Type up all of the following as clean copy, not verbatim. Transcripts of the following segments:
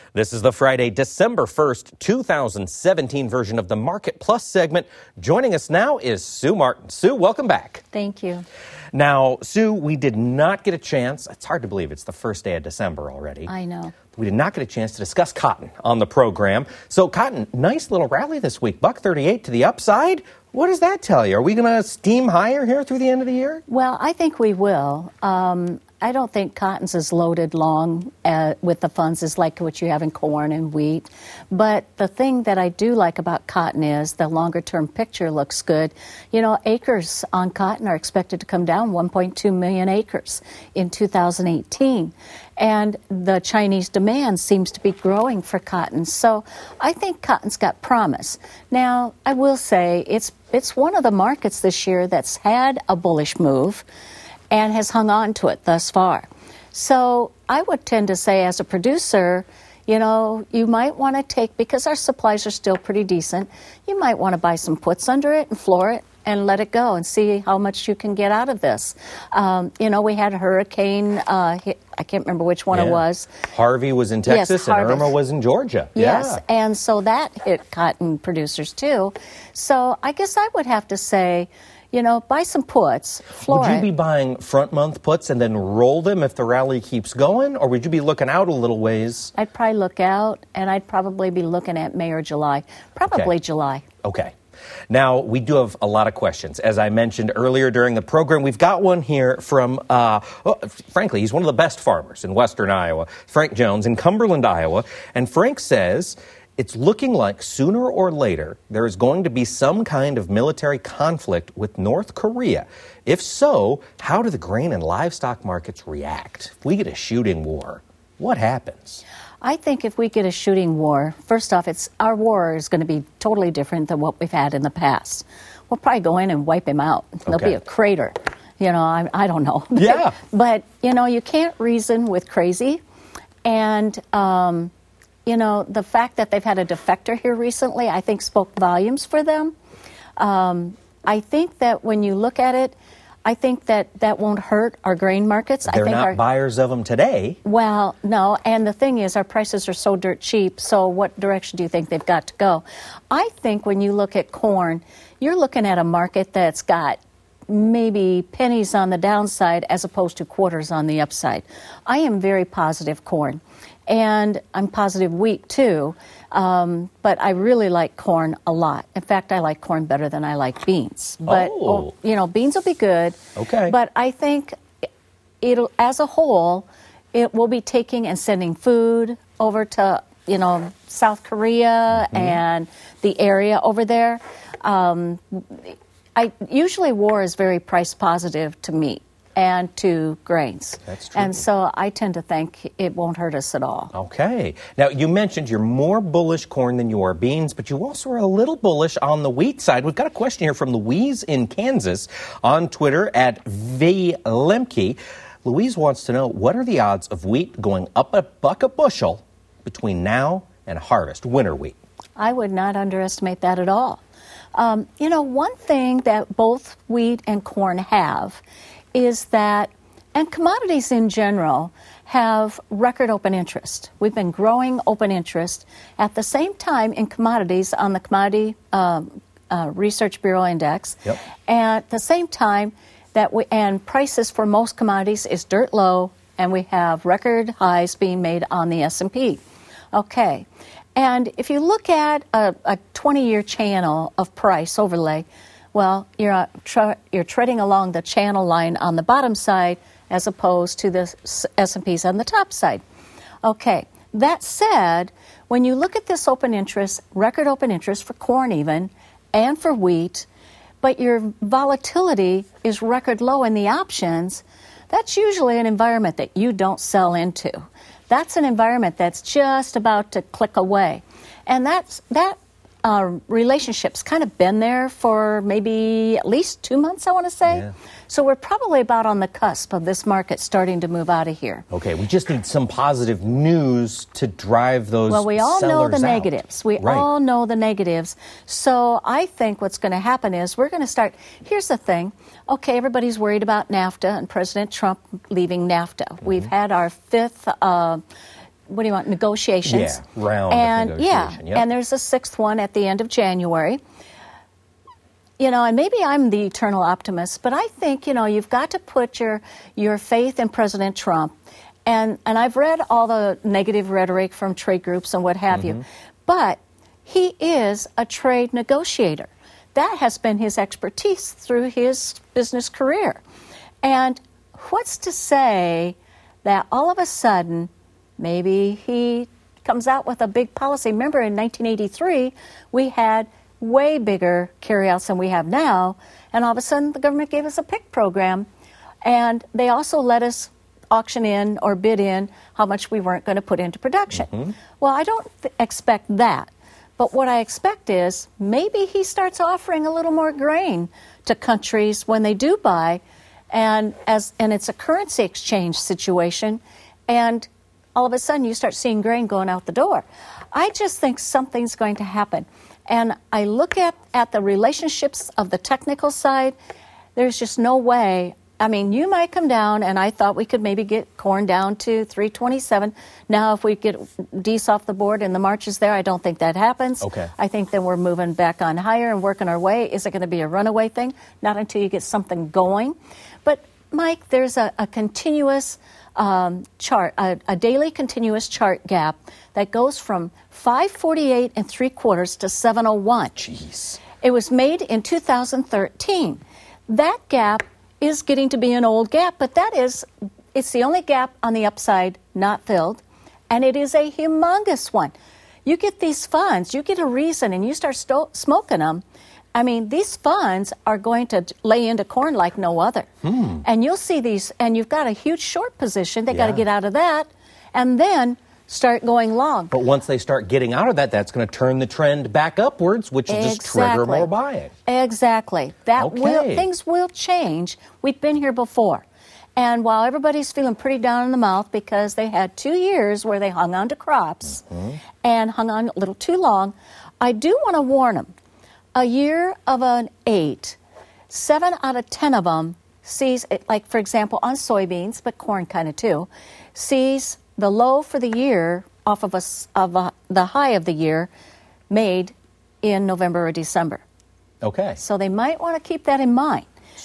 This is the Friday, December 1st, 2017 version of the Market Plus segment. Joining us now is Sue Martin. Sue, welcome back. Thank you. Now, Sue, we did not get a chance. It's hard to believe it's the first day of December already. I know. We did not get a chance to discuss cotton on the program. So cotton, nice little rally this week, $1.38 to the upside. What does that tell you? Are we going to steam higher here through the end of the year? Well, I think we will. I don't think cotton's as loaded long with the funds as like what you have in corn and wheat. But the thing that I do like about cotton is the longer-term picture looks good. You know, acres on cotton are expected to come down 1.2 million acres in 2018. And the Chinese demand seems to be growing for cotton. So I think cotton's got promise. Now, I will say it's one of the markets this year that's had a bullish move and has hung on to it thus far. So I would tend to say as a producer, you know, you might want to take, because our supplies are still pretty decent, you might want to buy some puts under it and floor it and let it go and see how much you can get out of this. You know, we had a hurricane, I can't remember which one it was. Harvey was in Texas and Irma was in Georgia. Yes, and so that hit cotton producers too. So I guess I would have to say, you know, buy some puts, floor Would you be buying front-month puts and then roll them if the rally keeps going, or would you be looking out a little ways? I'd probably look out, and I'd probably be looking at May or July. Probably July. Okay. Now, we do have a lot of questions. As I mentioned earlier during the program, we've got one here from, frankly, he's one of the best farmers in western Iowa, Frank Jones in Cumberland, Iowa. And Frank says it's looking like sooner or later there is going to be some kind of military conflict with North Korea. If so, how do the grain and livestock markets react? If we get a shooting war, what happens? I think if we get a shooting war, first off, our war is going to be totally different than what we've had in the past. We'll probably go in and wipe him out. There'll be a crater. You know, I don't know. Yeah. But, you know, you can't reason with crazy. And, you know, the fact that they've had a defector here recently, I think spoke volumes for them. I think that when you look at it, I think that won't hurt our grain markets. They're not buyers of them today. Well, no, and the thing is our prices are so dirt cheap, so what direction do you think they've got to go? I think when you look at corn, you're looking at a market that's got maybe pennies on the downside as opposed to quarters on the upside. I am very positive corn, and I'm positive wheat too. But I really like corn a lot. In fact, I like corn better than I like beans. But, you know, beans will be good. Okay. But I think it'll, as a whole, it will be taking and sending food over to, you know, South Korea and the area over there. Usually war is very price positive to meat and to grains. That's true. And so I tend to think it won't hurt us at all. Okay. Now, you mentioned you're more bullish corn than you are beans, but you also are a little bullish on the wheat side. We've got a question here from Louise in Kansas on Twitter at VLemke. Louise wants to know, what are the odds of wheat going up $1 a bushel between now and harvest, winter wheat? I would not underestimate that at all. You know, one thing that both wheat and corn have is that, and commodities in general, have record open interest. We've been growing open interest. At the same time, in commodities, on the Commodity Research Bureau Index, at the same time, and prices for most commodities is dirt low, and we have record highs being made on the S&P. Okay. And if you look at a 20-year channel of price overlay, well, you're treading along the channel line on the bottom side as opposed to the S&Ps on the top side. Okay. That said, when you look at this open interest, record open interest for corn even, and for wheat, but your volatility is record low in the options, that's usually an environment that you don't sell into. That's an environment that's just about to click away. And that relationship's kind of been there for maybe at least 2 months, I want to say. Yeah. So we're probably about on the cusp of this market starting to move out of here. Okay, we just need some positive news to drive those sellers out. Well, we all know the negatives. We all know the negatives. So I think what's going to happen is we're going to start. Here's the thing. Okay, everybody's worried about NAFTA and President Trump leaving NAFTA. We've had our fifth what do you want, negotiations. Yeah, round and, of negotiation. Yeah, and there's a sixth one at the end of January. You know, and maybe I'm the eternal optimist, but I think, you know, you've got to put your faith in President Trump. And I've read all the negative rhetoric from trade groups and what have you. But he is a trade negotiator. That has been his expertise through his business career. And what's to say that all of a sudden maybe he comes out with a big policy? Remember, in 1983, we had way bigger carryouts than we have now, and all of a sudden the government gave us a PIC program, and they also let us auction in or bid in how much we weren't going to put into production. Well, I don't expect that, but what I expect is maybe he starts offering a little more grain to countries when they do buy, and it's a currency exchange situation, and all of a sudden you start seeing grain going out the door. I just think something's going to happen. And I look at the relationships of the technical side. There's just no way. I mean, you might come down, and I thought we could maybe get corn down to 327. Now, if we get Deese off the board and the March is there, I don't think that happens. Okay. I think then we're moving back on higher and working our way. Is it going to be a runaway thing? Not until you get something going. But, Mike, there's a continuous chart, a daily continuous chart gap that goes from 548 3/4 to 701. Jeez. It was made in 2013. That gap is getting to be an old gap, but it's the only gap on the upside not filled, and it is a humongous one. You get these funds, you get a reason, and you start smoking them. I mean, these funds are going to lay into corn like no other. And you'll see these, and you've got a huge short position. They got to get out of that, and then start going long. But once they start getting out of that, that's going to turn the trend back upwards, which will just trigger more buying. Exactly. Things will change. We've been here before. And while everybody's feeling pretty down in the mouth because they had 2 years where they hung on to crops and hung on a little too long, I do want to warn them. A year of an 8, 7 out of 10 of them sees, like for example on soybeans, but corn kind of too, sees the low for the year off of the high of the year made in November or December. Okay. So they might want to keep that in mind.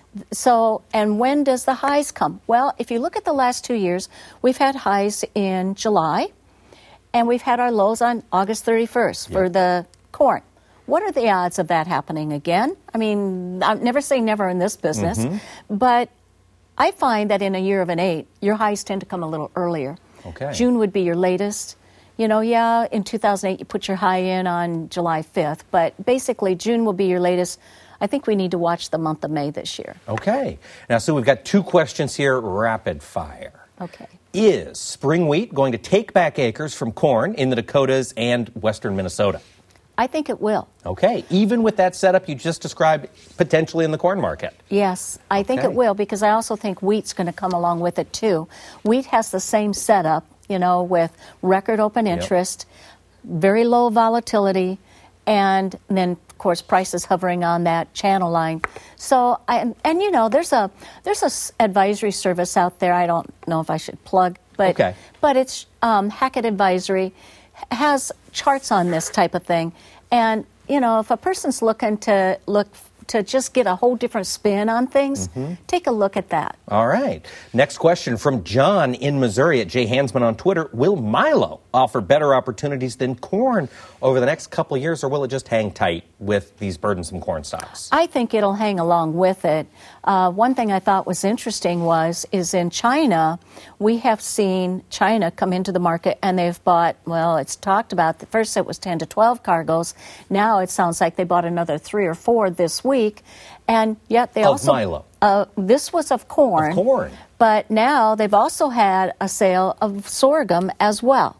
So, and when does the highs come? Well, if you look at the last 2 years, we've had highs in July, and we've had our lows on August 31st for the corn. What are the odds of that happening again? I mean, I never say never in this business, but I find that in a year of an 8, your highs tend to come a little earlier. Okay. June would be your latest. You know, in 2008 you put your high in on July 5th, but basically June will be your latest. I think we need to watch the month of May this year. Okay. Now, Sue, we've got 2 questions here, rapid fire. Okay. Is spring wheat going to take back acres from corn in the Dakotas and western Minnesota? I think it will. Okay. Even with that setup you just described potentially in the corn market? Yes, I think it will, because I also think wheat's going to come along with it too. Wheat has the same setup, you know, with record open interest, very low volatility, and then, of course, prices hovering on that channel line. So, and you know, there's a advisory service out there. I don't know if I should plug, but it's Hackett Advisory has charts on this type of thing. And, you know, if a person's looking to just get a whole different spin on things, take a look at that. All right. Next question from John in Missouri at Jay Hansman on Twitter. Will Milo offer better opportunities than corn over the next couple of years, or will it just hang tight with these burdensome corn stocks? I think it'll hang along with it. One thing I thought was interesting is in China, we have seen China come into the market and they've bought, well, it's talked about, first it was 10 to 12 cargoes. Now it sounds like they bought another 3 or 4 this week. And yet they also... Milo. This was of corn. Of corn. But now they've also had a sale of sorghum as well.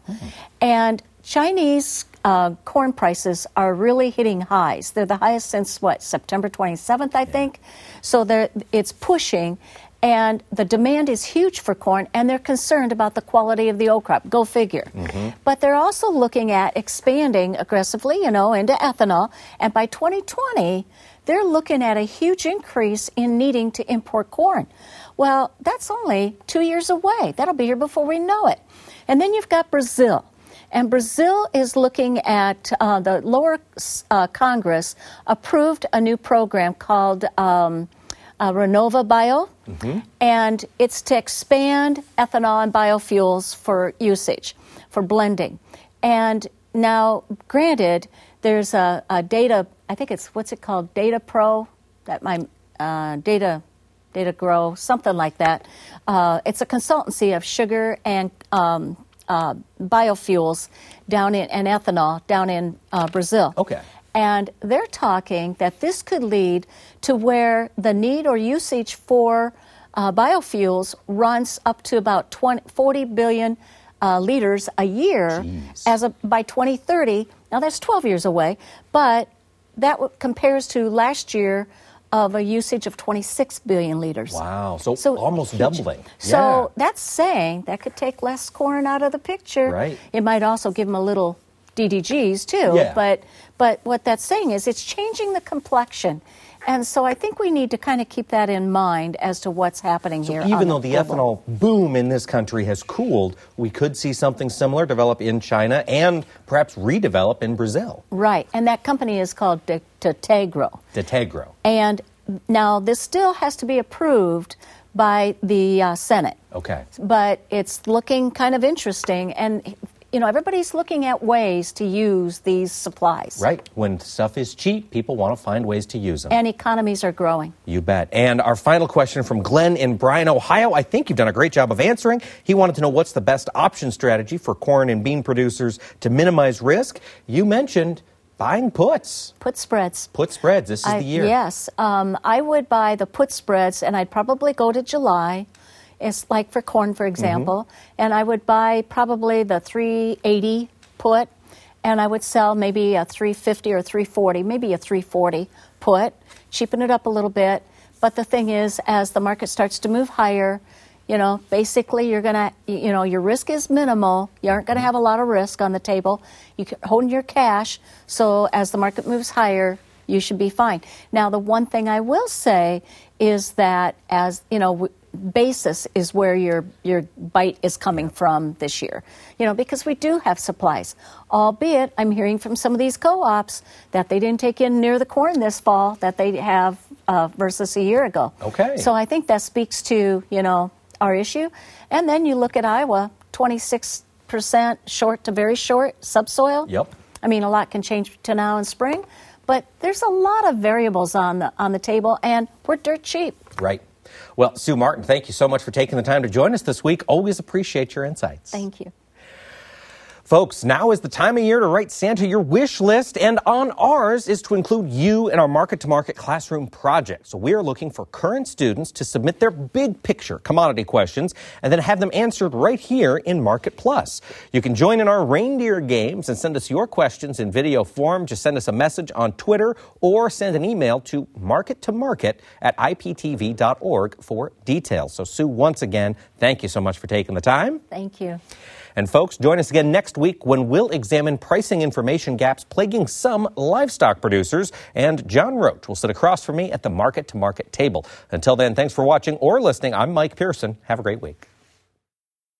And Chinese corn prices are really hitting highs. They're the highest since, September 27th, I think. So it's pushing, and the demand is huge for corn, and they're concerned about the quality of the old crop. Go figure. But they're also looking at expanding aggressively, you know, into ethanol. And by 2020, they're looking at a huge increase in needing to import corn. Well, that's only 2 years away. That'll be here before we know it. And then you've got Brazil. And Brazil is looking at the lower Congress approved a new program called Renova Bio, and it's to expand ethanol and biofuels for usage, for blending. And now, granted, there's a data, I think it's, what's it called, Data Pro, that my Data Grow, something like that. It's a consultancy of sugar and biofuels down in, and ethanol down in Brazil. Okay. And they're talking that this could lead to where the need or usage for biofuels runs up to about 40 billion liters a year by 2030. Now, that's 12 years away, but that compares to last year of a usage of 26 billion liters. Wow, so almost doubling. So that's saying that could take less corn out of the picture. Right. It might also give them a little DDGs too. Yeah. But what that's saying is it's changing the complexion. And so I think we need to kind of keep that in mind as to what's happening here. Even though the ethanol boom in this country has cooled, we could see something similar develop in China and perhaps redevelop in Brazil. Right. And that company is called Detegro. Detegro. And now this still has to be approved by the Senate. Okay. But it's looking kind of interesting. And, you know, everybody's looking at ways to use these supplies. Right. When stuff is cheap, people want to find ways to use them. And economies are growing. You bet. And our final question from Glenn in Bryan, Ohio. I think you've done a great job of answering. He wanted to know what's the best option strategy for corn and bean producers to minimize risk. You mentioned buying puts. Put spreads. Put spreads. This is the year. Yes. I would buy the put spreads, and I'd probably go to July. It's like for corn, for example. And I would buy probably the 380 put, and I would sell maybe a 350 or 340, maybe a 340 put, cheapen it up a little bit. But the thing is, as the market starts to move higher, you know, basically you're going to, you know, your risk is minimal. You aren't going to have a lot of risk on the table. You can hold your cash. So as the market moves higher, you should be fine. Now, the one thing I will say is that, as you know, basis is where your bite is coming from this year, you know, because we do have supplies. Albeit, I'm hearing from some of these co-ops that they didn't take in near the corn this fall that they have versus a year ago. Okay. So I think that speaks to, you know, our issue. And then you look at Iowa, 26% short to very short subsoil. Yep. I mean, a lot can change to now in spring, but there's a lot of variables on the table, and we're dirt cheap. Right. Well, Sue Martin, thank you so much for taking the time to join us this week. Always appreciate your insights. Thank you. Folks, now is the time of year to write Santa your wish list, and on ours is to include you in our market-to-market classroom project. So we are looking for current students to submit their big picture commodity questions and then have them answered right here in Market Plus. You can join in our reindeer games and send us your questions in video form. Just send us a message on Twitter or send an email to markettomarket@iptv.org for details. So Sue, once again, thank you so much for taking the time. Thank you. And folks, join us again next week when we'll examine pricing information gaps plaguing some livestock producers. And John Roach will sit across from me at the Market to Market table. Until then, thanks for watching or listening. I'm Mike Pearson. Have a great week.